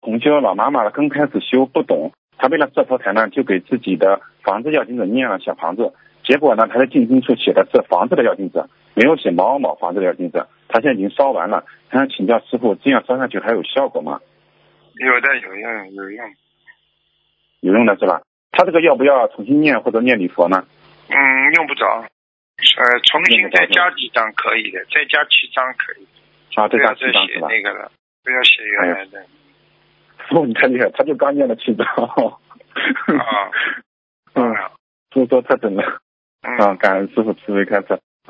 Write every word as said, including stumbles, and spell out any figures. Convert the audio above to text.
同修老妈妈刚开始修不懂，她为了设佛台呢，就给自己的房子要经者念了小房子，结果呢，她的进经处写的是房子的要经者，没有写某某房子的要经者。她现在已经烧完了，她想请教师傅，这样烧上去还有效果吗？ 有的，有用，有用， 有用的是吧？她这个要不要重新念或者念礼佛呢？ 嗯，用不着，呃，重新再加几张可以的，再加七张可以。 啊，再加不要再写七张是吧？ 那个了，不要写原来的。 哦，你太厉害，他就刚念了七张。 啊， 嗯，所以说太准了。 嗯， 啊，感恩师傅慈悲开示。